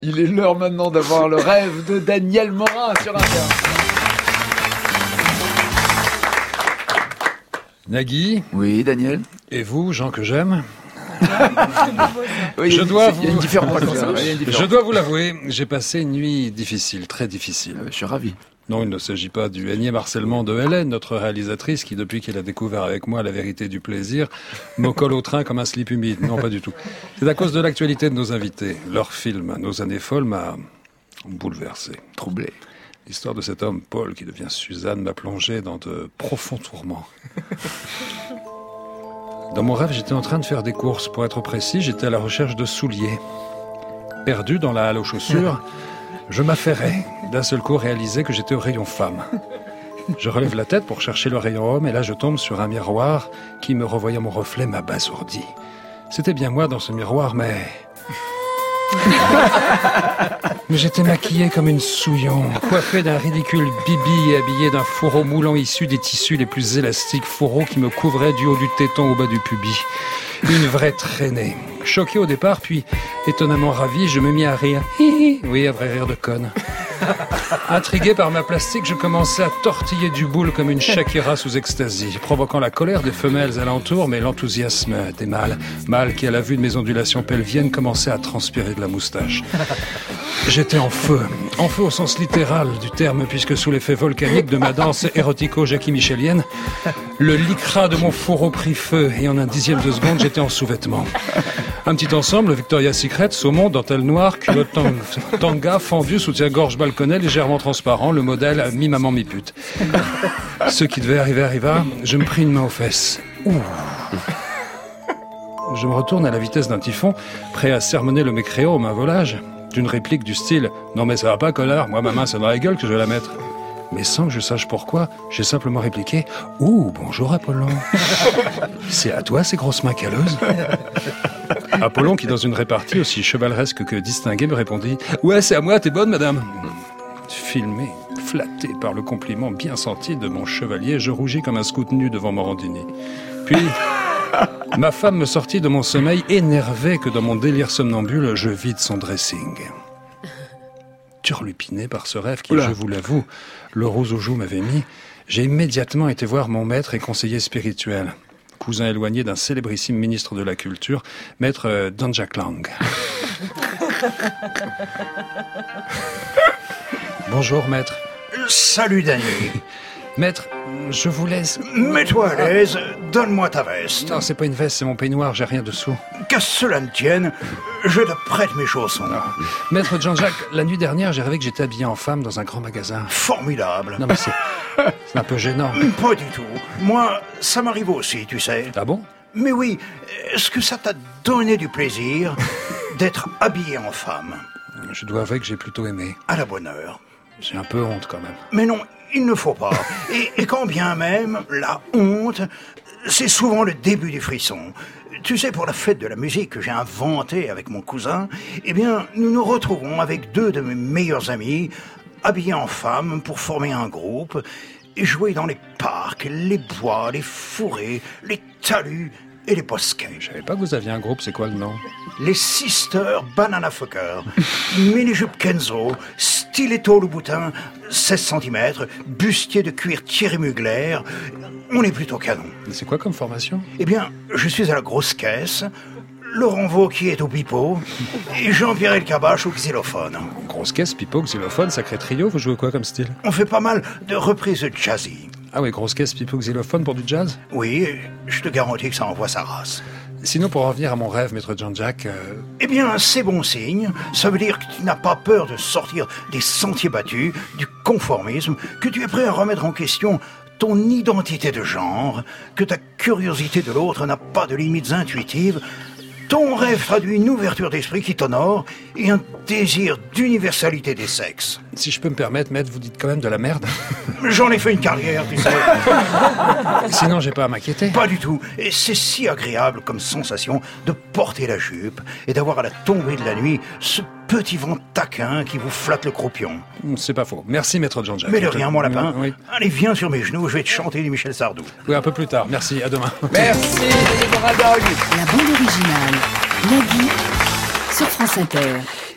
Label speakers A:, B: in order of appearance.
A: Il est l'heure maintenant d'avoir le rêve de Daniel Morin sur Inter.
B: Nagui.
A: Oui, Daniel.
B: Et vous, Jean que j'aime.
A: Oui, il y a une différence.
B: Je dois vous l'avouer, j'ai passé une nuit difficile, très difficile.
A: Je suis ravi.
B: Non, il ne s'agit pas du énième harcèlement de Hélène, notre réalisatrice, qui depuis qu'elle a découvert avec moi la vérité du plaisir, me colle au train comme un slip humide. Non, pas du tout. C'est à cause de l'actualité de nos invités. Leur film, Nos années folles, m'a bouleversé.
A: Troublé.
B: L'histoire de cet homme, Paul, qui devient Suzanne, m'a plongé dans de profonds tourments. Dans mon rêve, j'étais en train de faire des courses. Pour être précis, j'étais à la recherche de souliers. Perdu dans la halle aux chaussures, je m'affairais. D'un seul coup, réalisé que j'étais au rayon femme. Je relève la tête pour chercher le rayon homme et là, je tombe sur un miroir qui, me revoyant mon reflet, m'abasourdit. C'était bien moi dans ce miroir, mais j'étais maquillé comme une souillon, coiffé d'un ridicule bibi et habillé d'un fourreau moulant issu des tissus les plus élastiques, fourreau qui me couvrait du haut du téton au bas du pubis. Une vraie traînée. Choqué au départ, puis étonnamment ravi, je me mis à rire. Oui, un vrai rire de conne. Intrigué par ma plastique, je commençais à tortiller du boule comme une Shakira sous ecstasy, provoquant la colère des femelles alentour, mais l'enthousiasme des mâles. Mâles qui, à la vue de mes ondulations pelviennes, commençaient à transpirer de la moustache. J'étais en feu au sens littéral du terme, puisque sous l'effet volcanique de ma danse érotico-jackie-michelienne, le lycra de mon fourreau prit feu, et en un dixième de seconde, j'étais en sous-vêtements. Un petit ensemble, Victoria's Secret, saumon, dentelle noire, culotte tanga, fendu, soutien-gorge balconnet, légèrement transparent, le modèle mi-maman mi-pute. Ce qui devait arriver arriva, je me pris une main aux fesses. Ouh. Je me retourne à la vitesse d'un typhon, prêt à sermonner le mécréant au main volage, d'une réplique du style « Non mais ça va pas, connard, moi ma main c'est dans la gueule que je vais la mettre ». Mais sans que je sache pourquoi, j'ai simplement répliqué « Ouh, bonjour Apollon. C'est à toi ces grosses mains calleuses ?» Apollon, qui dans une répartie aussi chevaleresque que distinguée, me répondit « Ouais, c'est à moi, t'es bonne madame ?» Filmé, flatté par le compliment bien senti de mon chevalier, je rougis comme un scout nu devant Morandini. Puis, ma femme me sortit de mon sommeil, énervé que dans mon délire somnambule, je vide son dressing. Turlupiné par ce rêve qui, je vous l'avoue, le rose aux joues m'avait mis, j'ai immédiatement été voir mon maître et conseiller spirituel, cousin éloigné d'un célébrissime ministre de la Culture, maître Donjak Lang. Bonjour, maître.
C: Salut, Danny.
B: Maître, je vous laisse...
C: Mets-toi à l'aise, donne-moi ta veste.
B: Non, c'est pas une veste, c'est mon peignoir, j'ai rien dessous.
C: Qu'à cela ne tienne, je te prête mes chaussons.
B: Non. Maître Jean-Jacques, la nuit dernière, j'ai rêvé que j'étais habillé en femme dans un grand magasin.
C: Formidable.
B: Non, mais c'est un peu gênant.
C: Pas du tout. Moi, ça m'arrive aussi, tu sais.
B: Ah bon?
C: Mais oui, est-ce que ça t'a donné du plaisir d'être habillé en femme?
B: Je dois avouer que j'ai plutôt aimé.
C: À la bonne heure.
B: J'ai un peu honte, quand même.
C: Mais non, il ne faut pas. Et quand bien même, la honte, c'est souvent le début du frisson. Tu sais, pour la fête de la musique que j'ai inventée avec mon cousin, eh bien, nous nous retrouvons avec deux de mes meilleurs amis, habillés en femmes pour former un groupe, et jouer dans les parcs, les bois, les forêts, les talus et les bosquets.
B: Je savais pas que vous aviez un groupe, c'est quoi le nom?
C: Les Sisters Banana Fucker, mini-jupe Kenzo, stiletto Louboutin, 16 cm, bustier de cuir Thierry Mugler. On est plutôt canon.
B: C'est quoi comme formation?
C: Eh bien, je suis à la grosse caisse, Laurent Wauquiez est au pipeau, et Jean-Pierre Elkabbach au xylophone.
B: Grosse caisse, pipeau, xylophone, sacré trio, vous jouez quoi comme style?
C: On fait pas mal de reprises jazzy.
B: Ah oui, grosse caisse, pipeau, xylophone pour du jazz?
C: Oui, je te garantis que ça envoie sa race.
B: Sinon, pour revenir à mon rêve, maître Jean-Jacques...
C: Eh bien, c'est bon signe. Ça veut dire que tu n'as pas peur de sortir des sentiers battus, du conformisme, que tu es prêt à remettre en question ton identité de genre, que ta curiosité de l'autre n'a pas de limites intuitives. Ton rêve traduit une ouverture d'esprit qui t'honore et un désir d'universalité des sexes.
B: Si je peux me permettre, maître, vous dites quand même de la merde.
C: J'en ai fait une carrière, tu sais.
B: Sinon, j'ai pas à m'inquiéter.
C: Pas du tout. Et c'est si agréable comme sensation de porter la jupe et d'avoir à la tombée de la nuit ce petit vent taquin qui vous flatte le croupion.
B: C'est pas faux. Merci, maître Jean-Jacques.
C: Mais de rien, mon lapin.
B: Oui.
C: Allez, viens sur mes genoux, je vais te chanter du Michel Sardou.
B: Oui, un peu plus tard. Merci, à demain.
A: Merci, Denis Moradog.
D: La bande originale, Nagui, sur France Inter.